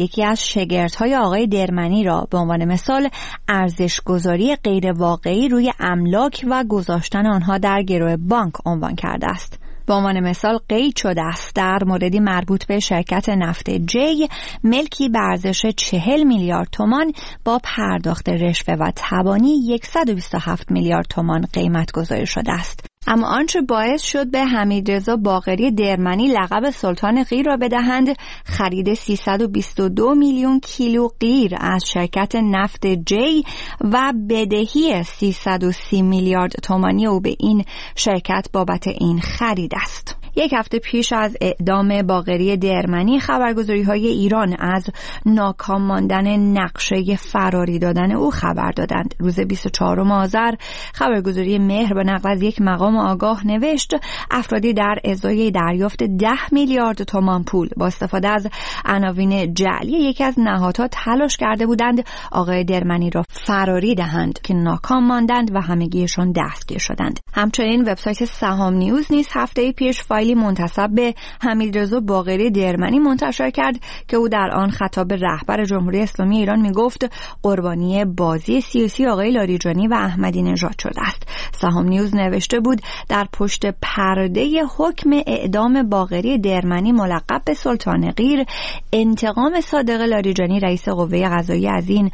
یکی از شگردهای آقای درمنی را به عنوان مثال ارزش‌گذاری غیر واقعی روی املاک و گذاشتن آنها در گرو بانک عنوان کرده است. به عنوان مثال قید شده است در موردی مربوط به شرکت نفت جی ملکی به ارزش 40 میلیارد تومان با پرداخت رشوه و تبانی 127 میلیارد تومان قیمت گذاری شده است. اما آنچه باعث شد به حمیدرضا باقری درمنی لقب سلطان قیر را بدهند، خرید 322 میلیون کیلو قیر از شرکت نفت جی و بدهی 330 میلیارد تومانی او به این شرکت بابت این خرید است. یک هفته پیش از اعدام باقری درمنی خبرگزاری‌های ایران از ناکام ماندن نقشه فراری دادن او خبر دادند. روز 24 آذر خبرگزاری مهر به نقل از یک مقام آگاه نوشت افرادی در ازای دریافت 10 میلیارد تومان پول با استفاده از عناوین جعلی یکی از نهادها تلاش کرده بودند آقای درمنی را فراری دهند که ناکام ماندند و همگیشان دستگیر شدند. همچنین وبسایت سهام نیوز نیز هفته پیش فایلی منتسب به حمیدرضا باقری درمنی منتشر کرد که او در آن خطاب به رهبر جمهوری اسلامی ایران میگفت قربانی بازی سیاسی آقای لاریجانی و احمدی نژاد شده است. سهام نیوز نوشته بود در پشت پرده حکم اعدام باقری درمنی ملقب به سلطان قیر انتقام صادق لاریجانی رئیس قوه قضاییه از این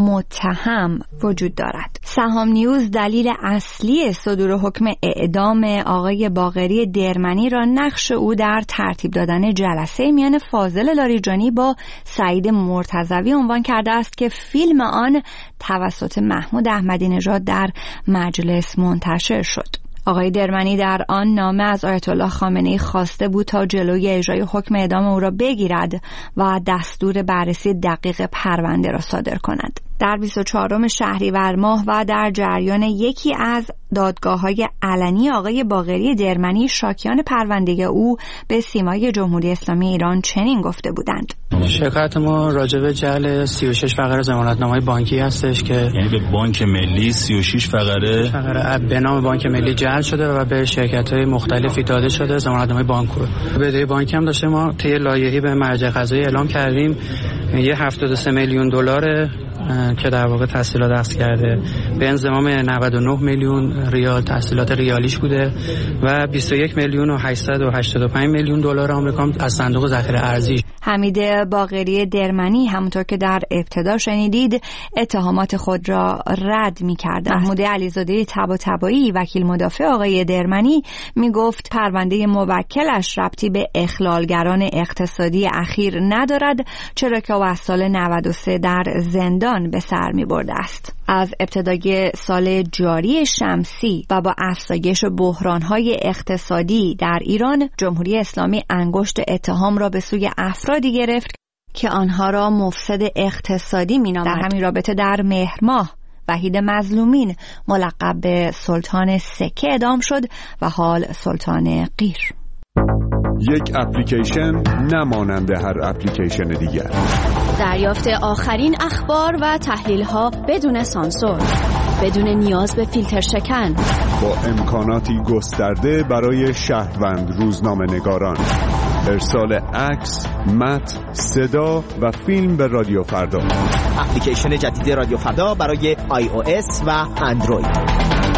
متهم وجود دارد. سهام نیوز دلیل اصلی صدور حکم اعدام آقای باقری درمنی را نقش او در ترتیب دادن جلسه میان فاضل لاریجانی با سعید مرتضوی عنوان کرده است که فیلم آن توسط محمود احمدی نژاد در مجلس منتشر شد. آقای درمنی در آن نامه از آیت الله خامنه‌ای خواسته بود تا جلوی اجرای حکم اعدام او را بگیرد و دستور بررسی دقیق پرونده را صادر کند. در 24 شهریور ماه و در جریان یکی از دادگاه‌های علنی آقای باقری درمنی شاکیان پرونده او به سیمای جمهوری اسلامی ایران چنین گفته بودند: شکایت ما راجع به جعل 36 فقره ضمانتنامه بانکی هستش که یعنی به بانک ملی 36 فقره به نام بانک ملی جعل شده و به شرکت‌های مختلفی داده شده ضمانتنامه بانک رو. بدهی بانکی هم داشته. ما طی لایحه‌ای به مرجع قضایی اعلام کردیم یه 73 میلیون دلار که در واقع تسهیلات اخذ کرده به انضمام 99 میلیون ریال تسهیلات ریالیش بوده و 21 میلیون و 885 میلیون دلار آمریکا از صندوق ذخیره ارزی. حمید باقری درمنی همونطور که در ابتدا شنیدید اتهامات خود را رد می‌کرد. محمود علیزاده طباطبایی وکیل مدافع آقای درمنی میگفت پرونده موکلش ربطی به اخلالگران اقتصادی اخیر ندارد، چرا که او از سال 93 در زندان به سر می‌برده است. از ابتدای سال جاری شمسی و با افزایش بحران‌های اقتصادی در ایران، جمهوری اسلامی انگشت اتهام را به سوی افرادی گرفت که آنها را مفسد اقتصادی می‌نامد. در همین رابطه در مهر ماه وحید مظلومین ملقب به سلطان سکه اعدام شد و حال سلطان قیر. یک اپلیکیشن نمانند هر اپلیکیشن دیگر. دریافت آخرین اخبار و تحلیل‌ها بدون سانسور، بدون نیاز به فیلتر شکن، با امکاناتی گسترده برای شهروند روزنامه‌نگاران. ارسال عکس، متن، صدا و فیلم به رادیو فردا. اپلیکیشن جدید رادیو فردا برای iOS و اندروید.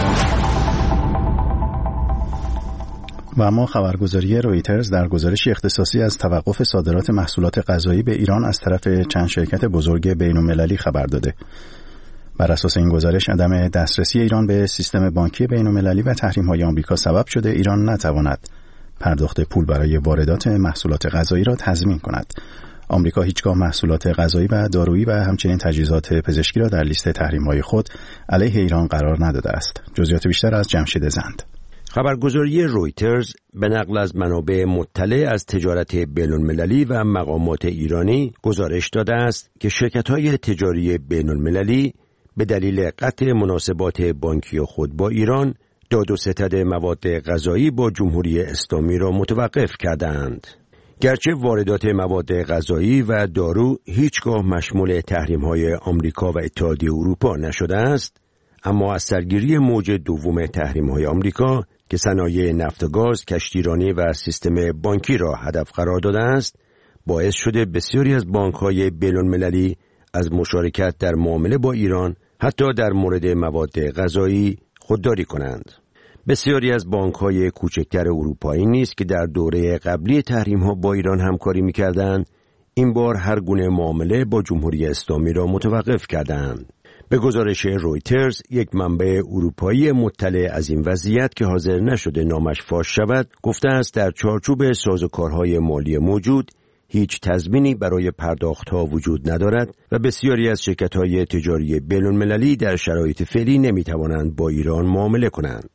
و اما خبرگزاری رویترز در گزارشی اختصاصی از توقف صادرات محصولات غذایی به ایران از طرف چند شرکت بزرگ بین‌المللی خبر داده. بر اساس این گزارش عدم دسترسی ایران به سیستم بانکی بین‌المللی و تحریم‌های آمریکا سبب شده ایران نتواند پرداخت پول برای واردات محصولات غذایی را تضمین کند. آمریکا هیچگاه محصولات غذایی و دارویی و همچنین تجهیزات پزشکی را در لیست تحریم‌های خود علیه ایران قرار نداده است. جزئیات بیشتر از جمشید زند. خبرگزاری رویترز به نقل از منابع مطلع از تجارت بین‌المللی و مقامات ایرانی گزارش داده است که شرکت‌های تجاری بین‌المللی به دلیل قطع مناسبات بانکی خود با ایران داد و ستد مواد غذایی با جمهوری اسلامی را متوقف کردند. گرچه واردات مواد غذایی و دارو هیچگاه مشمول تحریم‌های آمریکا و اتحادیه اروپا نشده است، اما از سرگیری موج دوم تحریم‌های آمریکا که صنایع نفت و گاز، کشتیرانی و سیستم بانکی را هدف قرار داده است، باعث شده بسیاری از بانک‌های بین‌المللی از مشارکت در معامله با ایران حتی در مورد مواد غذایی خودداری کنند. بسیاری از بانک‌های کوچکتر اروپایی نیز که در دوره قبلی تحریم‌ها با ایران همکاری می‌کردند، این بار هر گونه معامله با جمهوری اسلامی را متوقف کردند. به گزارش رویترز، یک منبع اروپایی مطلع از این وضعیت که حاضر نشده نامش فاش شود، گفته است در چارچوب سازوکارهای مالی موجود هیچ تضمینی برای پرداخت‌ها وجود ندارد و بسیاری از شرکت‌های تجاری بین‌المللی در شرایط فعلی نمی‌توانند با ایران معامله کنند.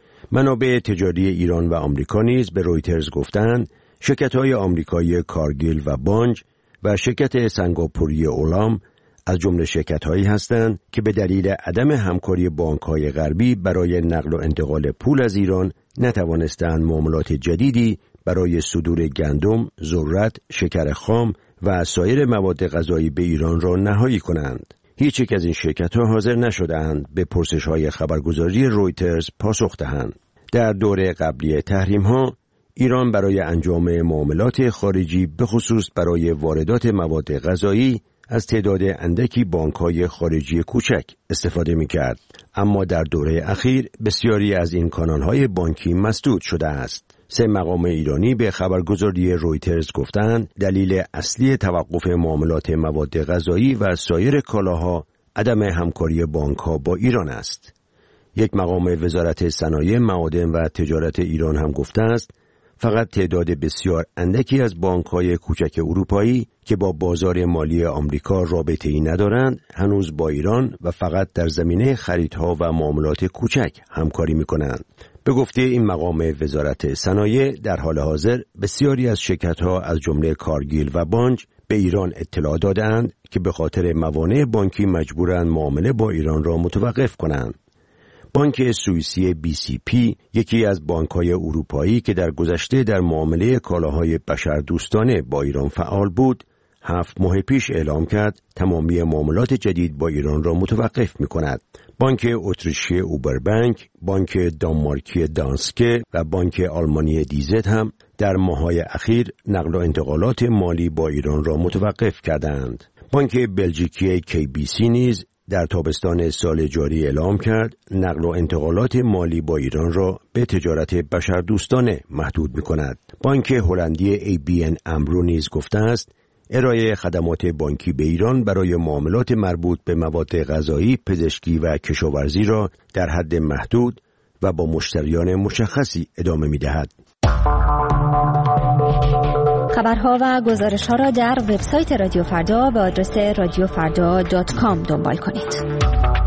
منابع تجاری ایران و آمریکا نیز به رویترز گفتند شرکت‌های آمریکایی کارگیل و بانج و شرکت سنگاپوری اولام از جمله شرکت‌هایی هستند که به دلیل عدم همکاری بانک‌های غربی برای نقل و انتقال پول از ایران نتوانستند معاملات جدیدی برای صدور گندم، ذرت، شکر خام و سایر مواد غذایی به ایران را نهایی کنند. هیچ یک از این شرکت‌ها حاضر نشدند به پرسش‌های خبرگزاری رویترز پاسخ دهند. در دوره قبلی تحریم‌ها، ایران برای انجام معاملات خارجی به خصوص برای واردات مواد غذایی از تعداد اندکی بانک‌های خارجی کوچک استفاده می‌کرد، اما در دوره اخیر بسیاری از این کانال‌های بانکی مسدود شده است. 3 مقام ایرانی به خبرگزاری رویترز گفتند دلیل اصلی توقف معاملات مواد غذایی و سایر کالاها عدم همکاری بانک‌ها با ایران است. یک مقام وزارت صنایع، معادن و تجارت ایران هم گفته است فقط تعداد بسیار اندکی از بانک‌های کوچک اروپایی که با بازار مالی آمریکا رابطه‌ای ندارند هنوز با ایران و فقط در زمینه خریدها و معاملات کوچک همکاری می‌کنند. به گفته این مقام وزارت صنایع، در حال حاضر بسیاری از شرکت‌ها از جمله کارگیل و بانج به ایران اطلاع دادند که به خاطر موانع بانکی مجبورند معامله با ایران را متوقف کنند. بانک سوئیسی BCP، یکی از بانک‌های اروپایی که در گذشته در معامله کالاهای بشردوستانه با ایران فعال بود، 7 ماه پیش اعلام کرد تمامی معاملات جدید با ایران را متوقف می‌کند. بانک اتریشی اوبربانک، بانک دانمارکی دانسکه و بانک آلمانی دیزت هم در ماه‌های اخیر نقل و انتقالات مالی با ایران را متوقف کردند. بانک بلژیکی KBC نیز در تابستان سال جاری اعلام کرد نقل و انتقالات مالی با ایران را به تجارت بشردوستانه محدود می‌کند. بانک هلندی ABN AMRO نیز گفته است ارائه خدمات بانکی به ایران برای معاملات مربوط به مواد غذایی، پزشکی و کشاورزی را در حد محدود و با مشتریان مشخصی ادامه می‌دهد. خبرها و گزارش‌ها را در وبسایت رادیو فردا به آدرس radiofarda.com دنبال کنید.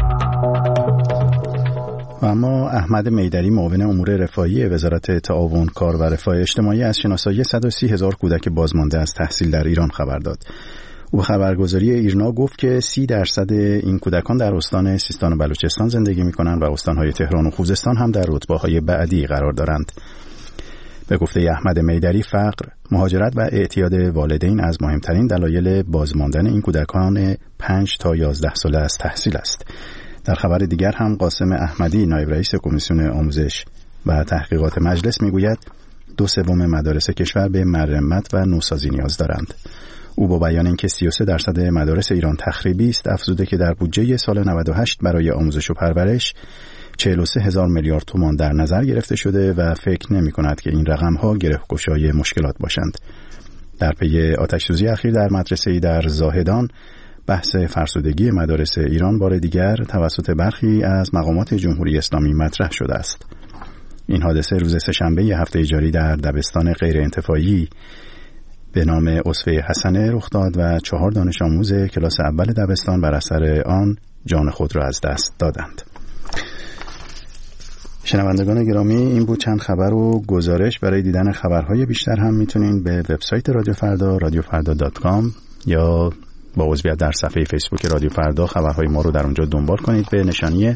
و اما احمد میدری، معاون امور رفاهی وزارت تعاون، کار و رفاه اجتماعی از شناسایی 130,000 کودک بازمانده از تحصیل در ایران خبر داد. او خبرگزاری ایرنا گفت که 30% این کودکان در استان سیستان و بلوچستان زندگی می‌کنند و استان‌های تهران و خوزستان هم در رتبه‌های بعدی قرار دارند. به گفته احمد میدری، فقر، مهاجرت و اعتیاد والدین از مهمترین دلایل بازماندن این کودکان 5 تا 11 ساله از تحصیل است. در خبر دیگر هم قاسم احمدی، نایب رئیس کمیسیون آموزش و تحقیقات مجلس میگوید 2/3 مدارس کشور به مرمت و نوسازی نیاز دارند. او با بیان اینکه 33% مدارس ایران تخریبی است، افزوده که در بودجه سال 98 برای آموزش و پرورش 43,000 میلیارد تومان در نظر گرفته شده و فکر نمی کند که این رقم‌ها گره‌گشای مشکلات باشند. در پی آتش‌سوزی اخیر در مدرسه‌ای در زاهدان، بحث فرسودگی مدارس ایران بار دیگر توسط برخی از مقامات جمهوری اسلامی مطرح شده است. این حادثه روز سه‌شنبه هفته جاری در دبستان غیرانتفاعی به نام اسوه حسنه رخ داد و 4 دانش آموز کلاس اول دبستان بر اثر آن جان خود را از دست دادند. شنوندگان گرامی، این بود چند خبر و گزارش. برای دیدن خبرهای بیشتر هم میتونین به وبسایت رادیو فردا radiofarda.com یا با عضویت در صفحه فیسبوک رادیو فردا خبرهای ما رو در اونجا دنبال کنید به نشانی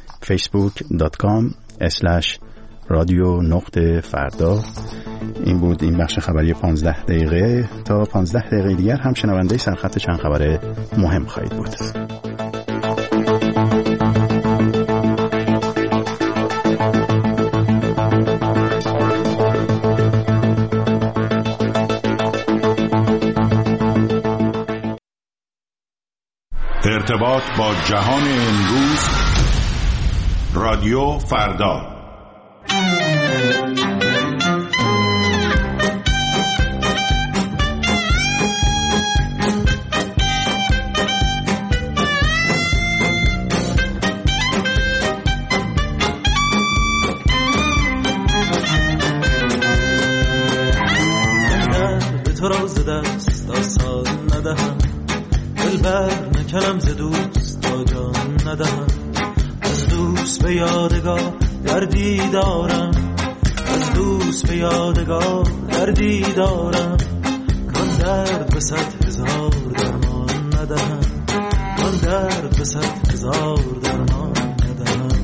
facebook.com/radio_فردا. این بود این بخش خبری 15 دقیقه. تا 15 دقیقه دیگر هم شنونده سرخط چند خبر مهم خواهید بود. ارتباط با جهان امروز. رادیو فردا. تو را ز دست آسان ندهم، دلبر نکنم ز دوست تا جان ندهم. از دوست به یادگار دردی دارم، از دوست به یادگار دردی دارم. کان درد به 100,000 درمان ندهم، کان درد به 100,000 درمان ندهم.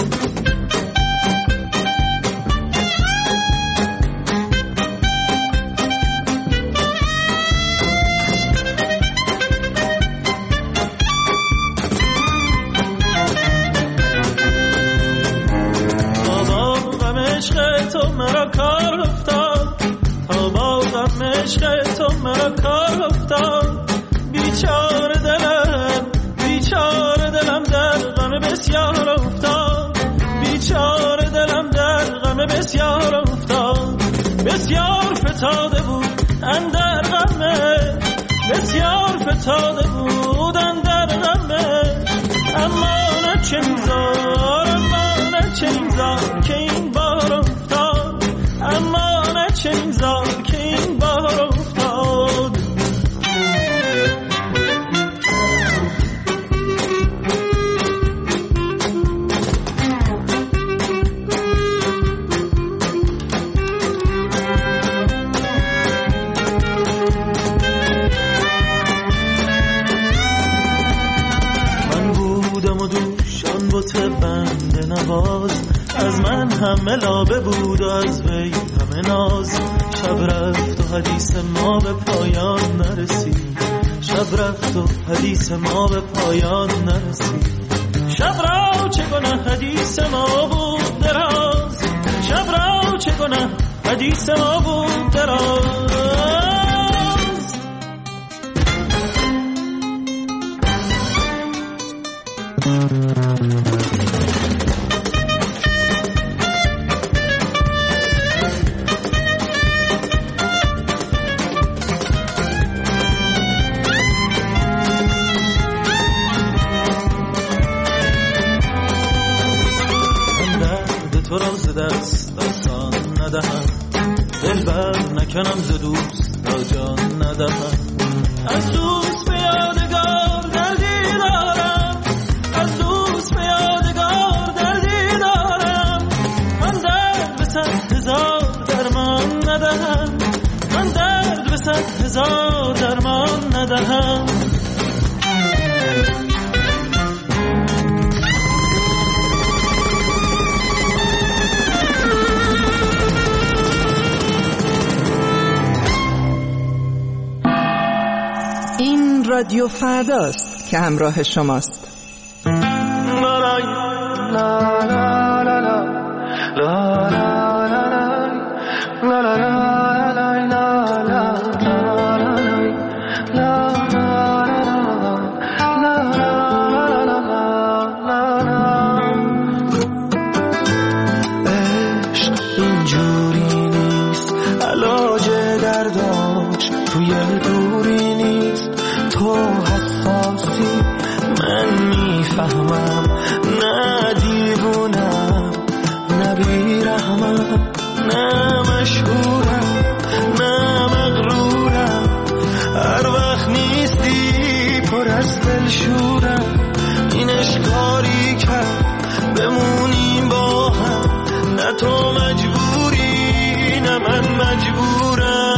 تو مرا کار افتاد، تا با غم عشق تو مرا کار افتاد. بیچاره دلم در غم بسیار افتاد، بیچاره دلم در غم بسیار افتاد. بسیار فتاده بود اندر غمه، بسیار فتاده بود اندر غمه. اما نه چه میزار، اما نه چه میزار که این بار افتاد، اما نه چه میزار که این بار افتاد. من بودم و دوشان بوت بنده نواز، از من همه لابه بود و از وی همه ناز. شب رفت و حدیث ما به پایان نرسید، شب رفت و حدیث ما به پایان نرسید. شب را چه گناه حدیث ما بود دراز، شب را چه گناه حدیث ما بود دراز. تو را ز دست آسان ندهم، دلبر نکنم ز دوست تا جان ندهم. از دوست به یادگار دردی دارم، از دوست به یادگار دردی دارم. من درد به 100,000 درمان ندهم، من درد به 100,000 درمان ندهم. این رادیو فرداست که همراه شماست. عشق اینجوری نیست، علاج درداش توی دوری نیست. تو حساسی من میفهمم، نه دیوونم نه بیرحمم، نه مشهورم نه مغرورم. هر وقت نیستی پر از دلشورم. این عشقاری کرد بمونیم با هم، نه تو مجبوری نه من مجبورم.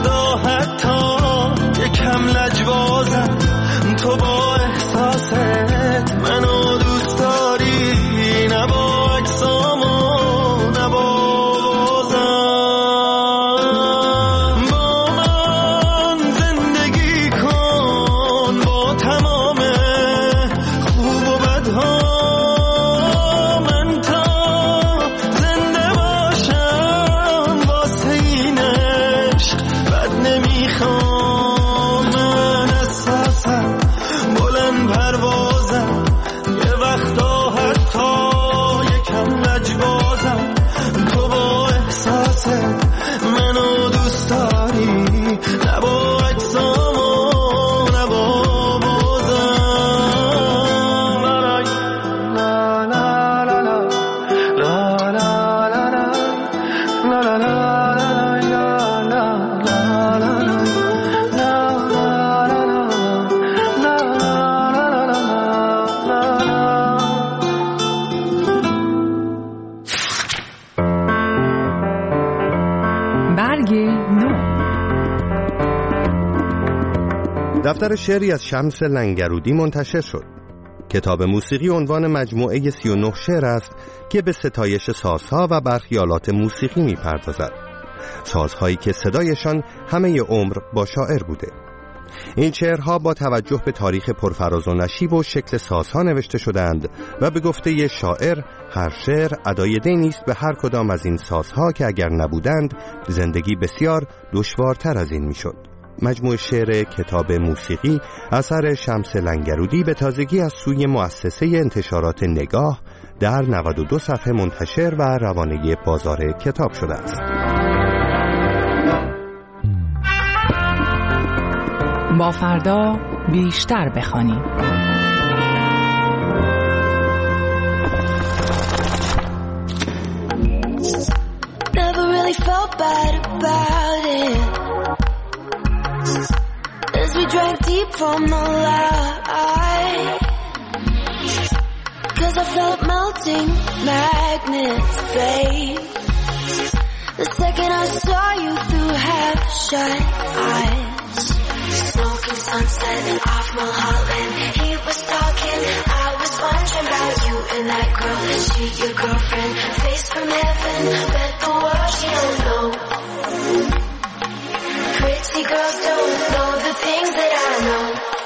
وقتا حتی یکم لجبازم، تو با احساست منو دوست داری، نه با اجسام و نه با بازم. با من زندگی کن با تمام خوب و بدها، من تا زنده باشم واسه این عشق بد نمیخوام. من احساسم بلند پروازم، یه وقتا حتی یکم لجبازم، تو با احساس منو دوست داری، نه با اجسام و نه با بازم. لا لا لا لا لا لا لا لا لا لا برگ نو. دفتر شعری از شمس لنگرودی منتشر شد. کتاب موسیقی عنوان مجموعه 39 شعر است که به ستایش سازها و برخی آلات موسیقی می‌پردازد. سازهایی که صدایشان همه عمر با شاعر بوده. این شعرها با توجه به تاریخ پرفراز و نشیب و شکل سازها نوشته شدند و به گفته شاعر هر شعر ادای دینی است به هر کدام از این سازها که اگر نبودند زندگی بسیار دشوارتر از این میشد. مجموع شعر کتاب موسیقی اثر شمس لنگرودی به تازگی از سوی مؤسسه انتشارات نگاه در 92 صفحه منتشر و روانه بازار کتاب شده است. با فردا بیشتر بخوانیم. Never really felt bad about it, as we drank deep from the light, 'cause I felt melting magnets, babe. The second I saw you through half-shut eyes, smoking sunset off Mulholland. He was talking, I was wondering about you and that girl. She your girlfriend, face from heaven, bet the world she don't know. Pretty girls don't know the things that I know.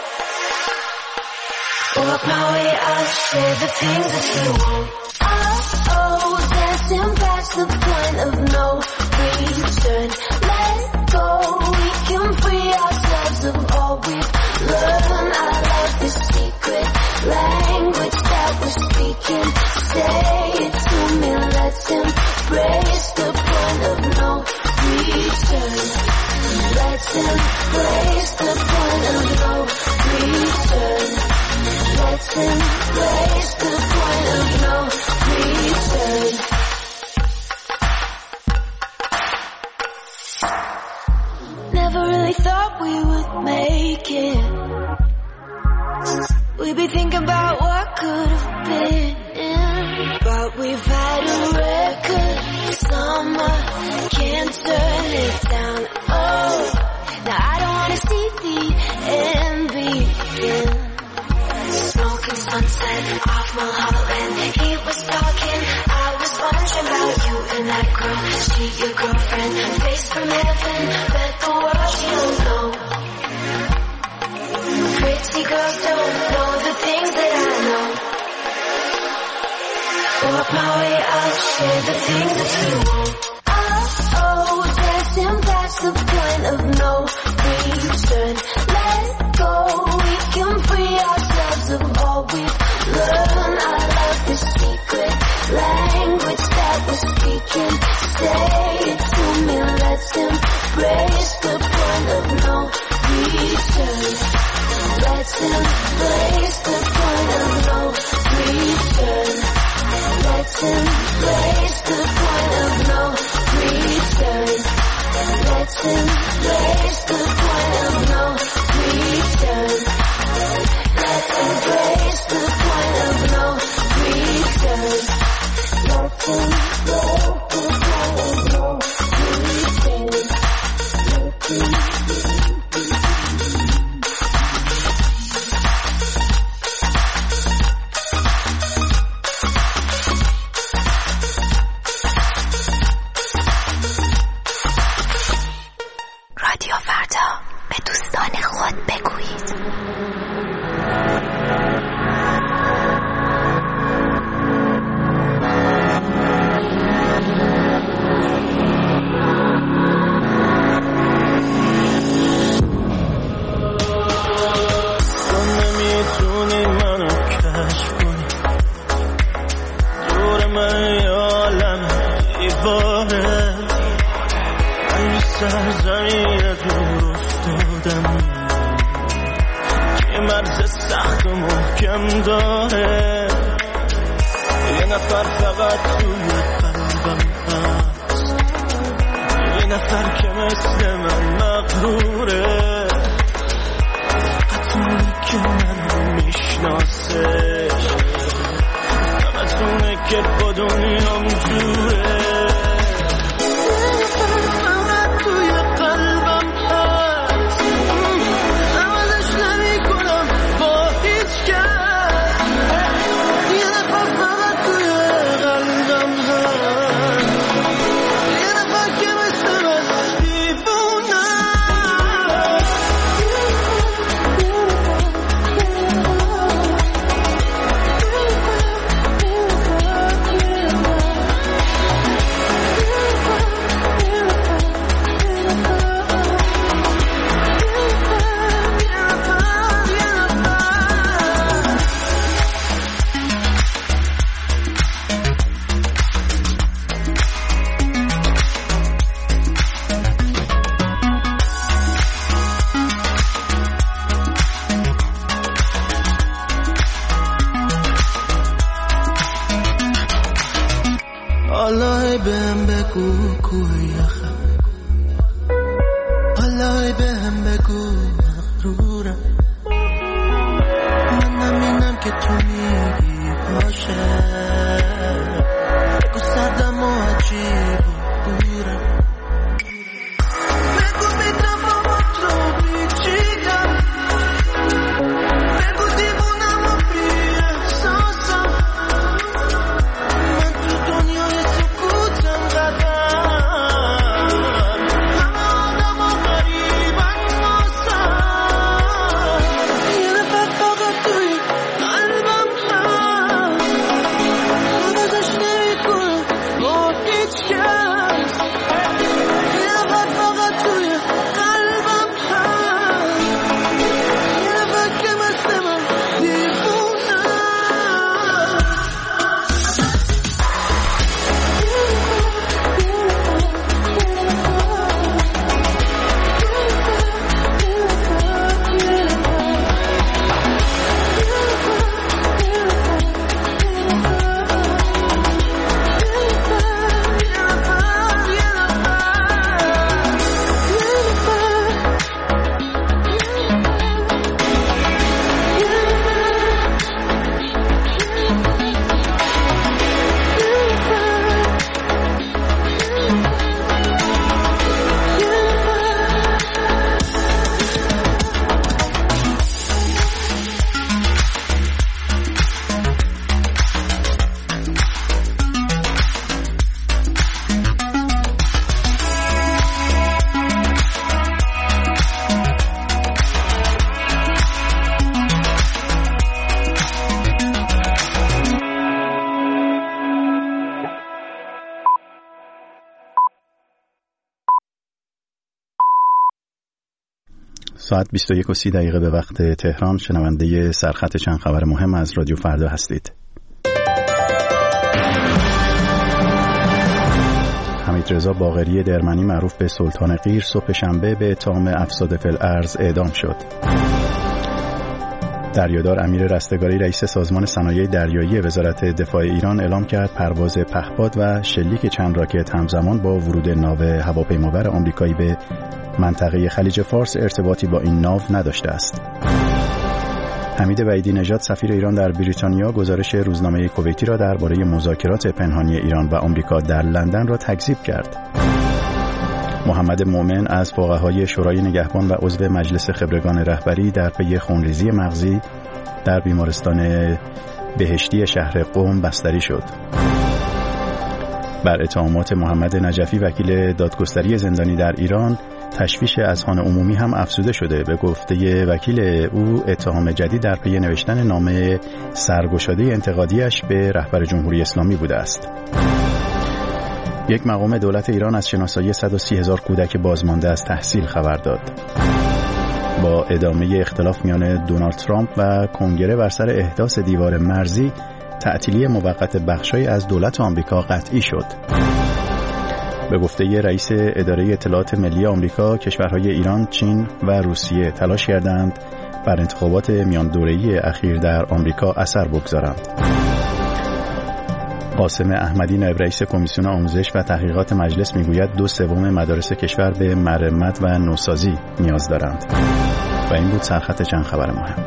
Walk my way, I'll share the things that you won't. Oh, dancing past the point of no return. Let go, we can free ourselves of all we've learned. I love the secret language that we're speaking. Say it to me, let's embrace the point of no return. Let's embrace the point of no return. Let's embrace the point of no return. Never really thought we would make it. We'd be thinking about what could have been, but we've had a record summer, can't turn it down. Oh, now I don't wanna see the end begin. Smoking sunset off Mulholland. He was talking, I was wondering about you and that girl. She your girlfriend, face from heaven, bet the world she don't know. Pretty girls don't know the things that I know. Walk my way, I'll share the things that you won't. Oh, dancing past the point of no return. Let go, we can free ourselves of all we've learned. I love the secret language that we're speaking. Say it to me, let's embrace فردا به دوستان خود بگویید. سرزمین دور افتادم که مرز سخت و محکم داره، یه نفر فقط توی قلبم هست، یه نفر که مثل من مغروره، فقط اونه که من میشناسش، فقط اونه که با دنیام جوره. ساعت 21:30 به وقت تهران. شنونده سرخط چند خبر مهم از رادیو فردا هستید. حمیدرضا باقری درمنی معروف به سلطان قیر صبح شنبه به اتهام افساد فی الارض اعدام شد. دریادار امیر رستگاری رئیس سازمان صنایع دریایی وزارت دفاع ایران اعلام کرد پرواز پهپاد و شلیک چند راکت همزمان با ورود ناو هواپیمابر آمریکایی به منطقه خلیج فارس ارتباطی با این ناو نداشته است. حمید وحیدی نژاد سفیر ایران در بریتانیا گزارش روزنامه کویتی را درباره مذاکرات پنهانی ایران و آمریکا در لندن را تکذیب کرد. محمد مومن از فقهای شورای نگهبان و عضو مجلس خبرگان رهبری در پی خونریزی مغزی در بیمارستان بهشتی شهر قم بستری شد. بر اتهامات محمد نجفی وکیل دادگستری زندانی در ایران، تشویش اذهان عمومی هم افزوده شده. به گفته وکیل او، اتهام جدید در پی نوشتن نامه سرگشاده انتقادیش به رهبر جمهوری اسلامی بوده است. یک مقام دولت ایران از شناسایی 130,000 کودک بازمانده از تحصیل خبر داد. با ادامه اختلاف میان دونالد ترامپ و کنگره بر سر احداث دیوار مرزی، تعطیلی موقت بخشی از دولت آمریکا قطعی شد. به گفته رئیس اداره اطلاعات ملی آمریکا، کشورهای ایران، چین و روسیه تلاش کردند بر انتخابات میان دوره‌ای اخیر در آمریکا اثر بگذارند. قاسم احمدی، نایب رئیس کمیسیون آموزش و تحقیقات مجلس، میگوید 2/3 مدارس کشور به مرمت و نوسازی نیاز دارند. و این بود سرخط چند خبر مهم.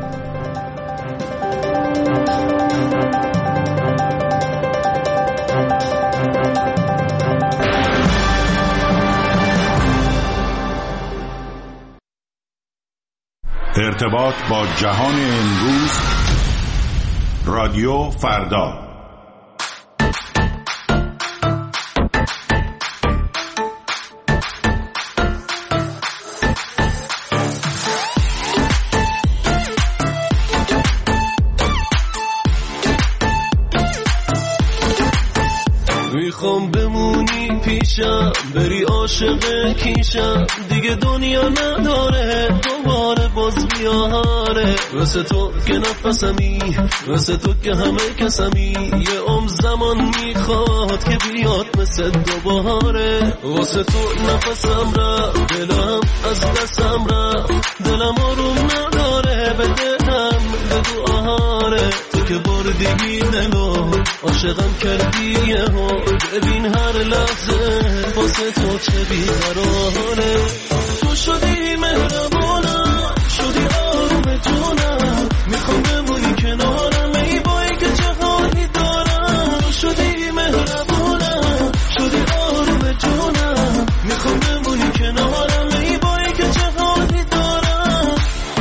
ارتباط با جهان امروز، رادیو فردا. میخوام بمونی پیشم، بری عاشق کیشم، دیگه دنیا نداره دوباره باز بیاره. واسه تو که نفسمی، واسه تو که همه کسمی، یه عمر زمان میخواد که بیاد مثل دوباره. واسه تو نفسم رفت، دلم از دستم رفت، دلم آروم نداره، بدهم بگو آهاره. تو که بردی دلو، عاشقم کردی یهو، ببین هر لحظه واسه تو چه بیقراره. تو شدی مهربانم، شدی آروم جونم، میخوام بمونی کنارم، ای بایی که چه حالی دارم. تو شدی مهربانم، شدی آروم جونم، میخوام بمونی کنارم، ای بایی که چه حالی دارم.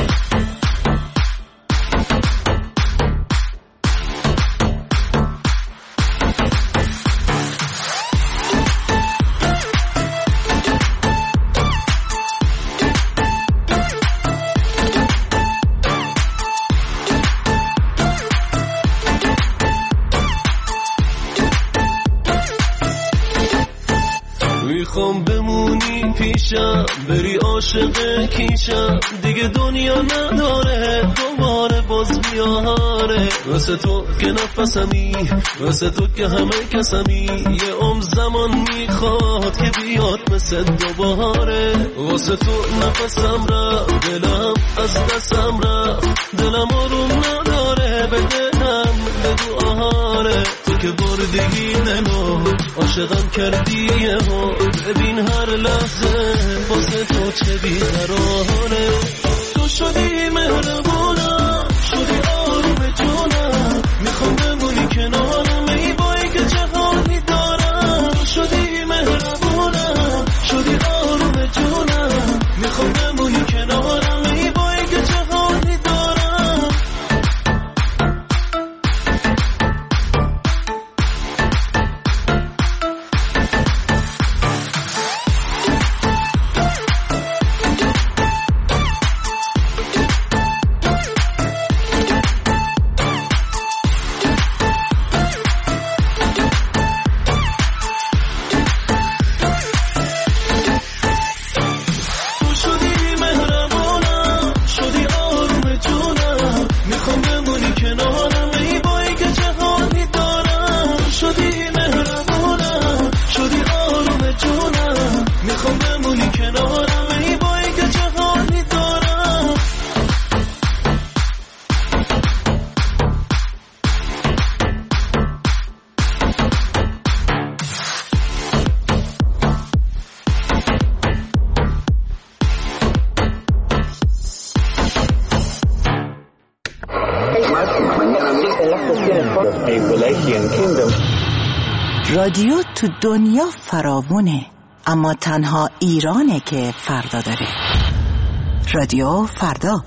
میخوام بمونی پیشم، بری عاشق کیشم، دیگه دنیا نداره دوباره باز بیاره. واسه تو که نفسمی، واسه تو که همه کسمی، یه عمر زمان میخواد که بیاد مثل دوباره. واسه تو نفسم رفت، دلم از دستم رفت، دلم آروم نداره، بدهم بگو آهاره. تو که بردی دلو، عاشقم کردی یهو، ببین هر لحظه واسه تو چه بیقراره. تو شدی مهربانم، شدی آروم جونم، میخوام بمونی کنارم، ای بایی که چه حالی دارم. تو شدی مهربانم، شدی آروم جونم، میخوام بمونی کنارم، ای بایی که چه حالی دارم. رادیو تو دنیا فراوونه، اما تنها ایرانه که فردا داره. رادیو فردا.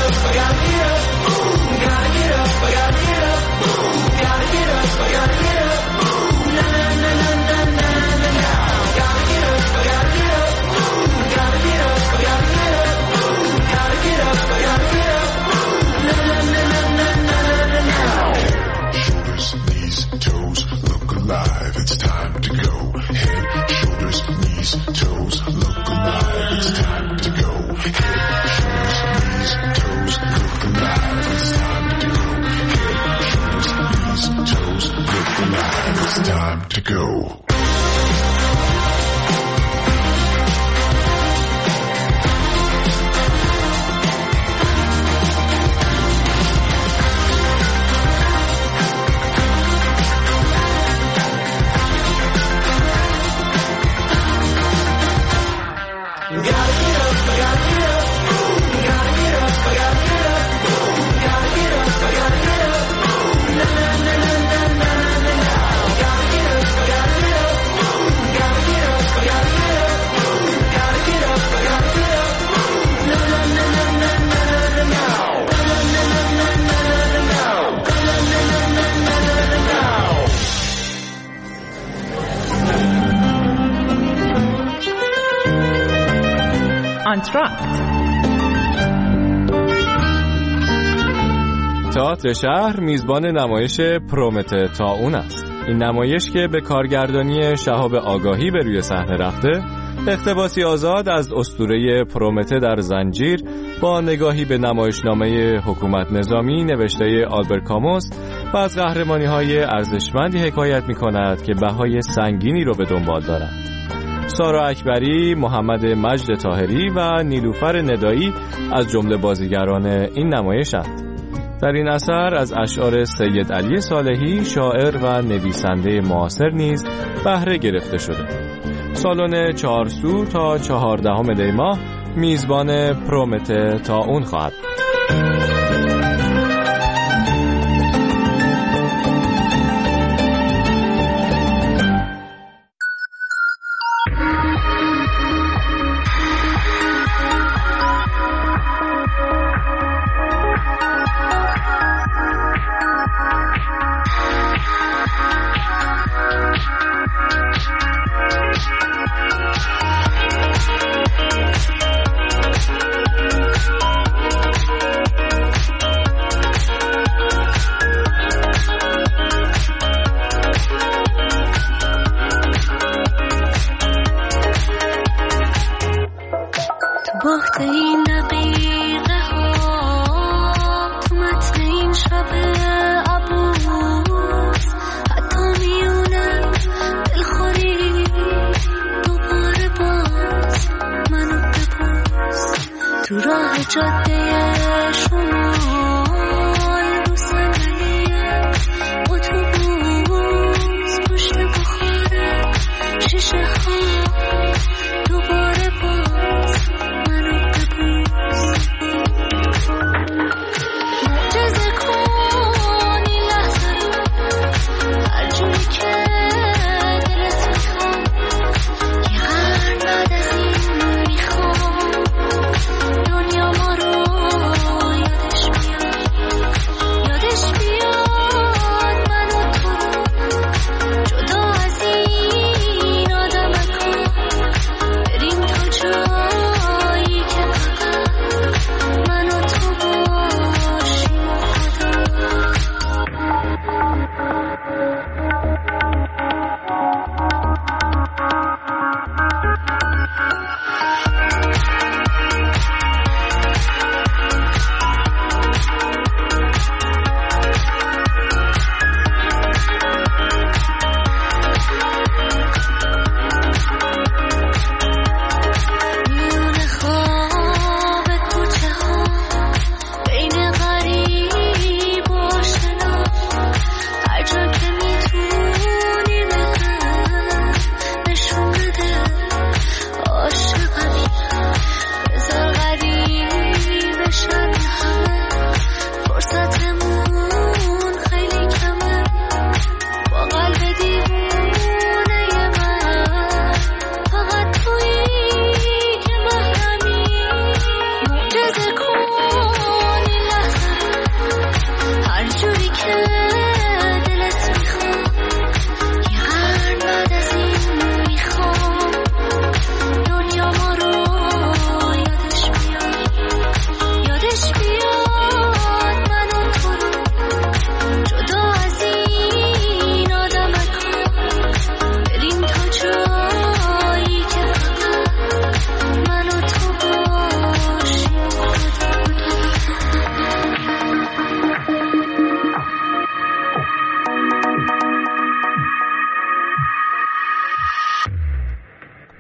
تئاتر شهر میزبان نمایش پرومته تاون است. این نمایش که به کارگردانی شهاب آگاهی به روی صحنه رفته، اقتباسی آزاد از اسطوره پرومته در زنجیر با نگاهی به نمایشنامه حکومت نظامی نوشته آلبرت کاموس و از قهرمانی‌های ارزشمندی حکایت می‌کند که بهای سنگینی رو به دنبال دارند. سارا اکبری، محمد مجد طاهری و نیلوفر ندایی از جمله بازیگران این نمایشند. در این اثر از اشعار سید علی صالحی شاعر و نویسنده معاصر نیز بهره گرفته شده. سالن 4 سو تا 14 دی ماه میزبان پرومته تاون خواهد. باخت این دقیقه ها تو متن این شب عبوس، حتی میونه دلخوری دوباره باز منو ببوس. تو راه جاده شمال رو صندلی اتوبوس، پشت بخاره شیشه ها دوباره باز منو ببوس. معجزه کن این لحظه رو هر جوری که دلت میخواد، یه قرن بعد از این میخوام دنیا ما رو یادش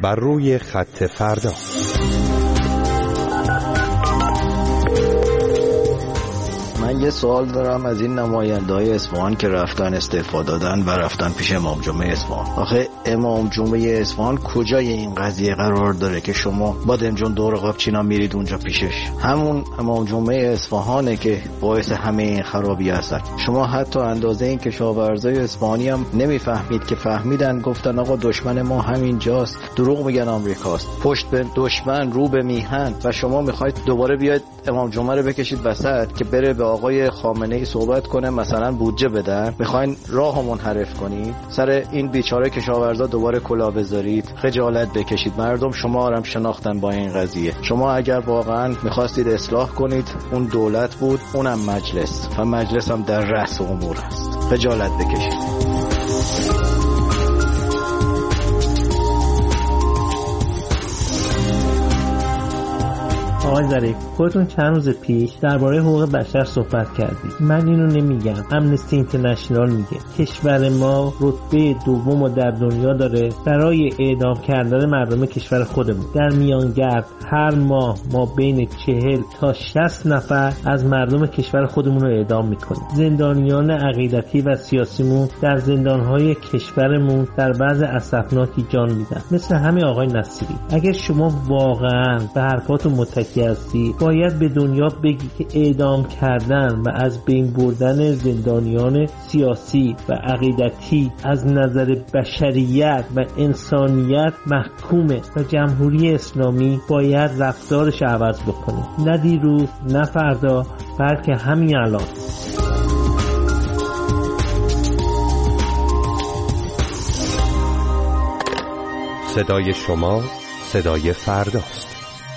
بر روی خط فردا. من یه سوال دارم از این نماینده‌های اصفهان که رفتن استعفا دادن و رفتن پیش امام جمعه اصفهان. آخه امام جمعه اصفهان کجای این قضیه قرار داره که شما بادمجان دور قابچینا میرید اونجا پیشش؟ همون امام جمعه اصفهانه که باعث همه این خرابی هستن. شما حتی اندازه این کشاورزای اصفهانی هم نمیفهمید که فهمیدن، گفتن آقا دشمن ما همین جاست، دروغ میگن آمریکاست، پشت به دشمن رو به میهن، و شما میخواید دوباره بیاید امام جمعه رو بکشید وسط که بره به آقای خامنه‌ای صحبت کنه مثلا بودجه بدن، میخواین راهو منحرف کنید، سر این بیچاره کشاورزا دوباره کلاه بذارید، خجالت بکشید. مردم شما رو هم شناختن با این قضیه. شما اگر واقعا میخواستید اصلاح کنید، اون دولت بود، اونم مجلس، و مجلس هم در رأس امور هست. خجالت بکشید. آقای ظریف، خودتون چند روز پیش درباره حقوق بشر صحبت کردید. من اینو نمیگم، امنستی اینترنشنال میگه. کشور ما رتبه دوم در دنیا داره برای اعدام کردن مردم کشور خودمون. در میانگرد هر ماه ما بین 40 تا 60 نفر از مردم کشور خودمون رو اعدام میکنیم. زندانیان عقیدتی و سیاسیمون در زندانهای کشورمون در وضع اسفناکی جان میدن، مثل همین آقای نصیری. اگر شما واقعا به حرفاتون متکی هستی، باید به دنیا بگی که اعدام کردن و از بین بردن زندانیان سیاسی و عقیدتی از نظر بشریت و انسانیت محکومه و جمهوری اسلامی باید رفتارش عوض بکنه. نه دیروز، نه فردا، بلکه همین الان. صدای شما صدای فرداست.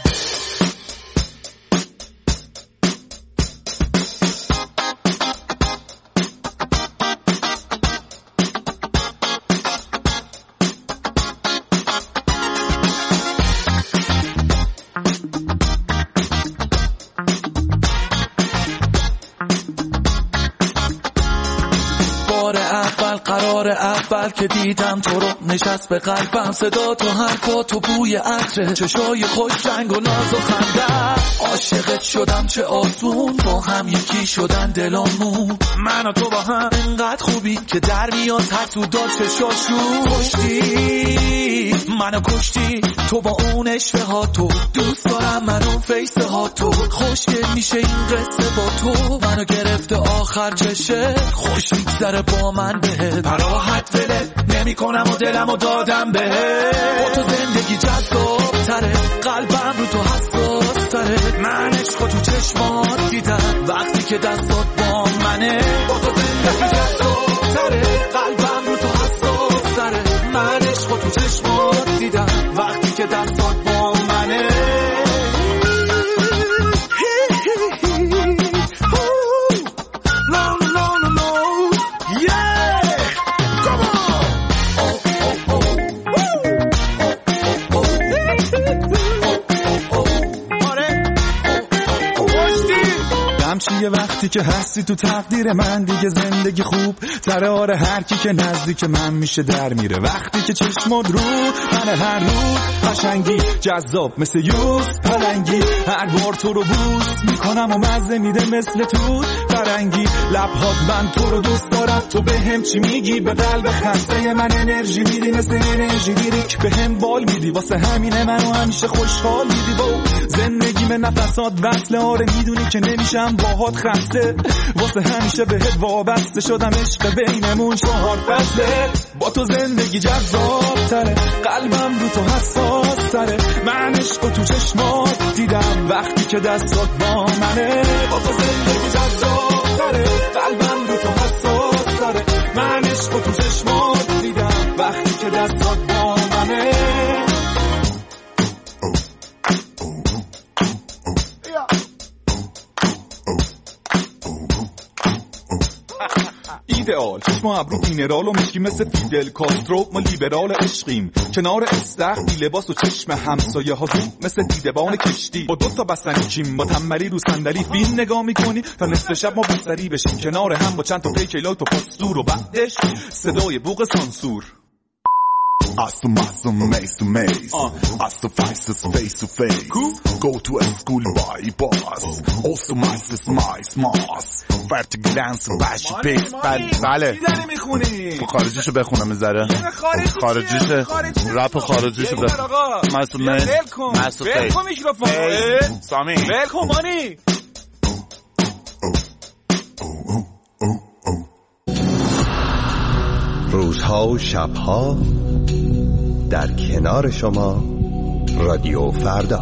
اول که دیدم تو رو نشست به قلبم، صدا تو حرفا تو بوی عطر چشای خوش رنگ و ناز و خنده. عاشقت شدم چه آسون، با هم یکی شدن دلامون. من و تو با هم انقدر خوبی که در میاد حسو داد چشاشون. کشتی منو کشتی تو با اون اشوه ها، تو دوست دارم من اون فیسه ها، تو خوشگل میشه این قصه با تو. منو گرفته آخر چشه خوش میگذره با من بهت، راحت ولت نمی کنم و دلمو دادم بهت. با تو زندگی جذاب تره، قلبم رو تو حساس تره. من عشقو تو چشمات دیدم وقتی که دستات با منه. با تو زندگی جذاب تره، قلبم رو تو حساس تره. من عشقو تو چشمات دیدم وقتی که دستات با منه. چیه وقتی که هستی تو تقدیر من، دیگه زندگی خوب تره. آره هر کی که نزدیک من میشه در میره وقتی که چشمات رو من. هر روز قشنگی جذاب مثل یوز پلنگی، هر بار تو رو بوس میکنم و مزه میده مثل توت فرنگی. لبهات من تو رو دوست دارم، تو به هم چی میگی؟ به قلب خسته من انرژی میدی، مثل انرژی لیریک به هم بال میدی. واسه همینه منو همیشه خوشحال میدی. با زندگی من نفسات وصله، آره میدونی که نمیشم باهات خسته. واسه همیشه بهت وابسته شدم، عشق بینمون 4 فصله. با تو زندگی جذاب تره، قلبم رو تو حساس تره. من عشق تو چشمات دیدم وقتی که دستات با منه. با تو زندگی جذاب تره، قلبم رو تو حساس تره. من عشق تو چشمات دیدم وقتی که دستات با منه. ایدئال چشم و ابرو مینرال و مشکی مثل فیدل کاسترو. ما لیبرال عشقیم کنار استخر، بی لباس و چشم همسایه ها زوم مثل دیدبان کشتی. با 2 تا بستنی کیم با تنبری رو صندلی فیلم نگاه میکنی تا نصف شب ما بستری بشیم کنار هم با چند تا پیک لایت و پاستور. و بعدش صدای بوق سانسور. Hustle, muscle, maze to maze. Hustle, fighters, face to face. Go to a school by bus. Also, masters, my smarts. Vert glance, bash, pigs. بله. چی داری میخونی؟ خارجیشو بخونم میذاره. خارجیشه. رپ خارجیشو بخونم. مسئول میز. مسئول خیلی. بلکن میکروفون. سامی. بلکن مانی. روزها و شبها در کنار شما رادیو فردا.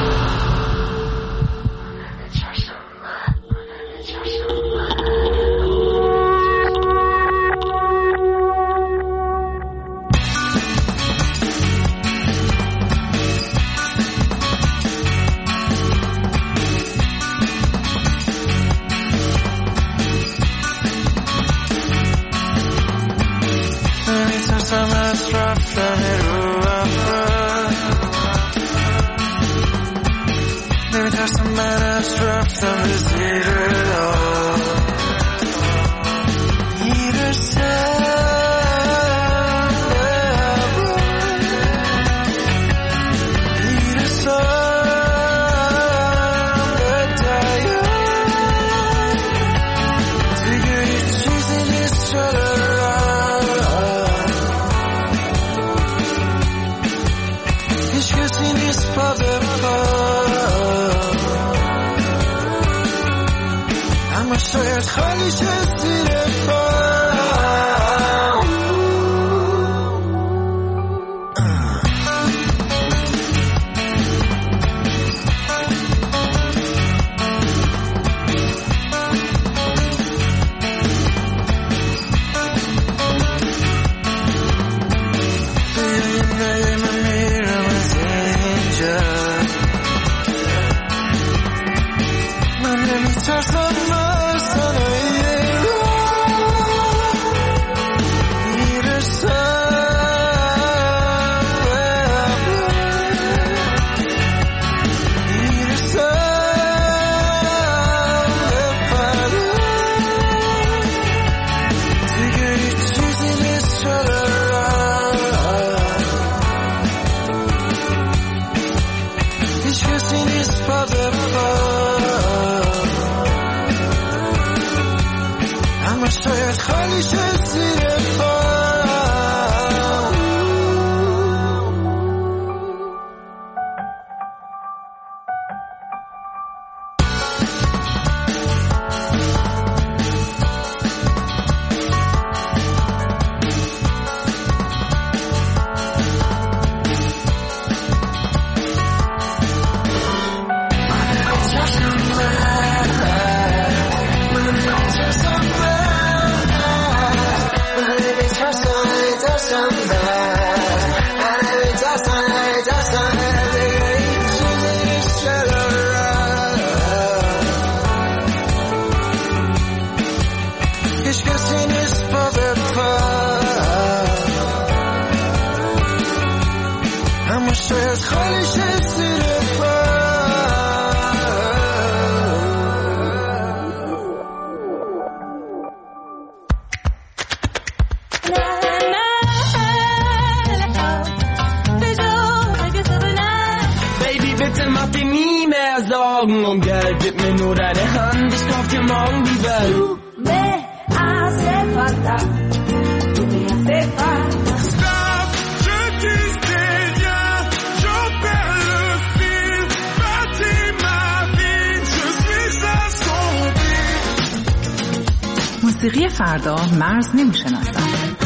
موسیقی فردا مرز نمی‌شناسد.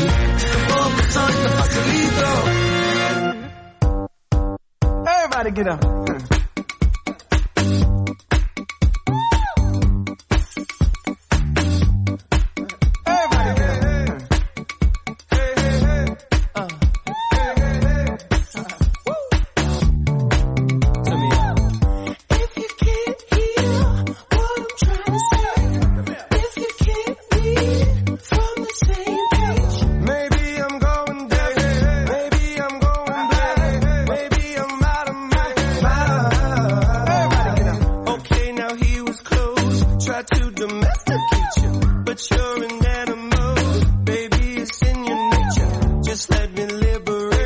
Everybody get up. But you're an animal, baby, it's in your nature. Just let me liberate.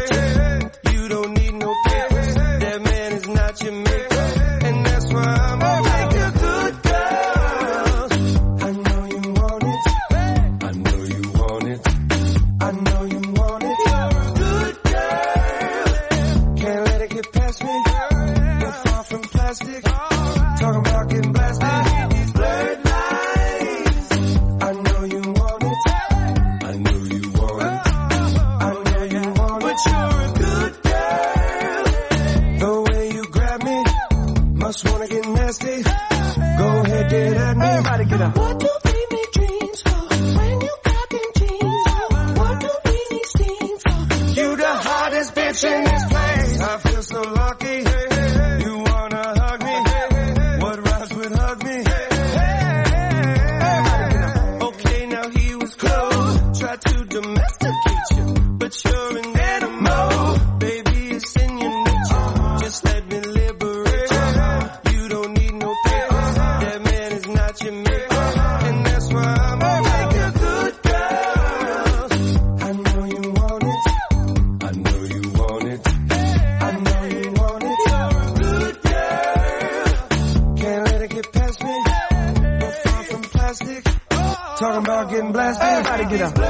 get up. What do we make dreams for? When you got them jeans on, what do we need steam for? You the hottest bitch in this place. I feel so lucky. You wanna hug me? What rhymes with hug me? Okay, now he was close. Tried to domesticate you, but you're an animal. Baby, it's in your nature. Just let me liberate you. You don't need no papers. That man is not your maker, and that's why I'm like a good girl. I know you want it. I know you want it. I know you want it. You're a good girl. Can't let it get past me. We're far from plastic. Talking about getting blasted. Everybody get up.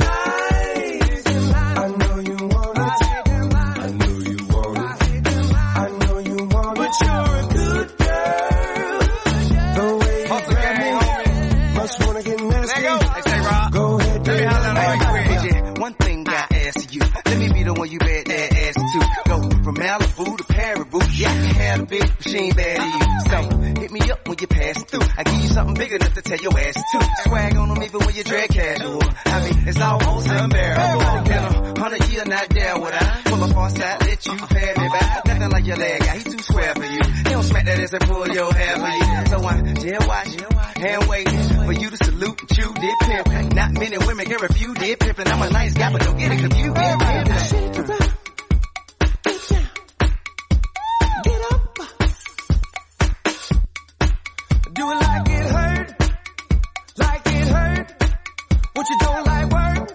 I know you want it. I know you want it. I know you want it. But you're a good girl. The way you grab me, must wanna get nasty. Go ahead, baby. One thing I ask you, let me be the one you bet that ass to. Go from Malibu to Paribu. Yeah, I can have a bitch, but she ain't bad to you. So hit me up when you pass through. I give you something big enough to tell your ass to. Swag on them even when you drag casual. I mean, it's almost unbearable. Been 100 years not there would I. Pull up on side, let you pay me back. Nothing like your leg guy, he too square for you. He don't smack that ass and pull your hair for you. So I'm jail watching, hand waiting for you to salute and chew did pimp. Not many women can refuse did pimpin'. I'm a nice guy, but don't get it confused. Did pimp. Do it like it hurt, like it hurt. What you don't like work?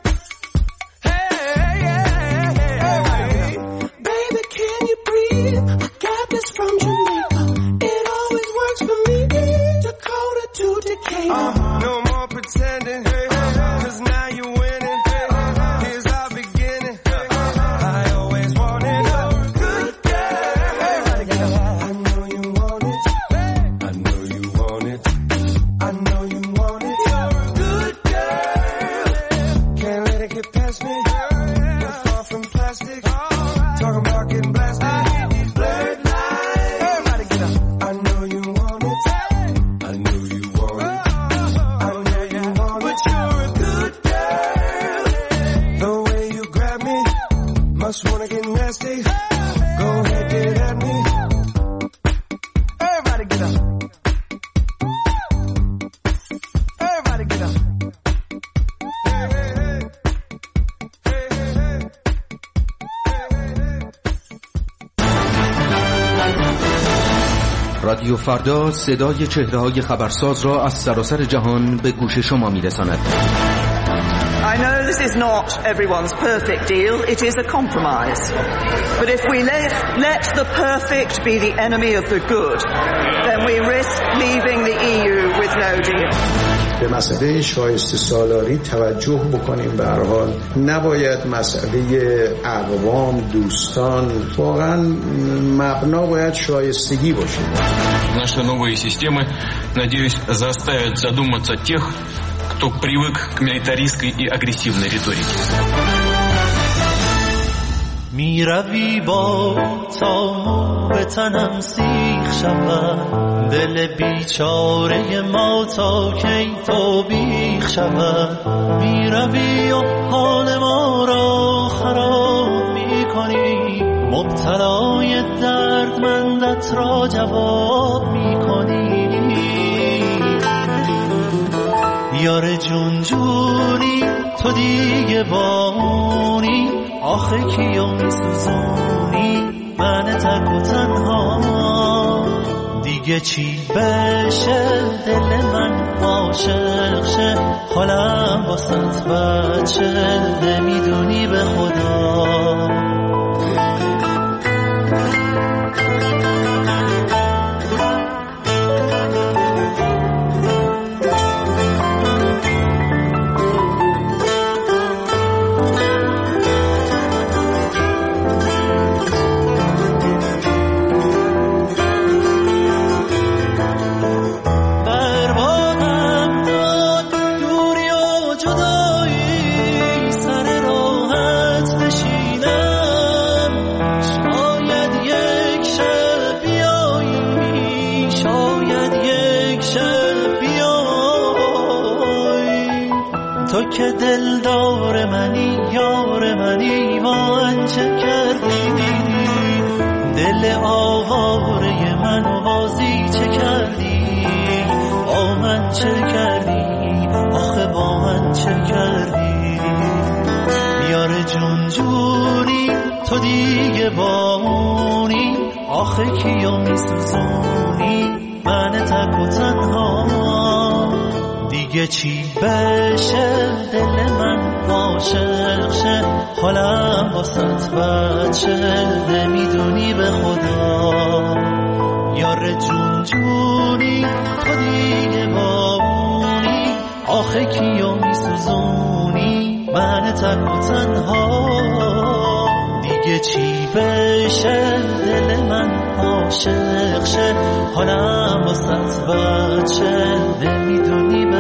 Hey, Baby, can you breathe? I got this from Jamaica. It always works for me. Dakota to Decatur. No more pretending, cause now you're winning. Here's our beginning. I always wanted a good girl. I know you want it. I know you want it. I know you want it. You're a good girl. Can't let it get past me. You're far from plastic. Talking about getting blasted. These blurred lines. Everybody get up. I know you want it. I know you want it. I know you want it. But you're a good girl. The way you grab me, must wanna get nasty. Go ahead, get it at me. Everybody get up. Everybody get up. Hey, hey, hey. Hey, hey, hey. رادیو فردا صدای چهره‌های خبرساز را از سراسر جهان به گوش شما می‌رساند. I know this is not everyone's perfect deal, it is a compromise. But if we let the perfect be the enemy of the good, then we risk leaving the EU with no deal. به مسئله شایسته سالاری توجه بکنیم. به هر حال نباید مسئله اقوام، دوستان، واقعا مبنا باید شایستگی باشه. Наши новые системы, надеюсь, заставят задуматься тех, кто привык к милитаристской и агрессивной риторике. می روی با تا به تنم سیخ شود، دل بیچاره ما تا کی تو بیخ شود. می روی و حال ما را خراب می کنی، مبتلای دردمندت را جواب می کنی. یار جون جونی تو دیگه بانی، آخه کیو میسوزونی من تک و تنها. دیگه چی بشه دل من عاشق شه، حالم واسط بد شه نمیدونی به خدا. تو که دلدار منی یار منی من چه کردی دل آواره من و بازی چه کردی با من چه کردی آخه با من چه کردی یار جون جونی تو دیگه بامونی آخه کیو میسوزونی من تک و تنها دیگه چی بشه دل من عاشق شه حالم واسط بچه نمیدونی به خدا یار جون جونی تو دیگه بامونی آخه کیو میسوزونی من تک و تنها دیگه چی بشه دل من عاشق شه حالم واسط بچه نمیدونی به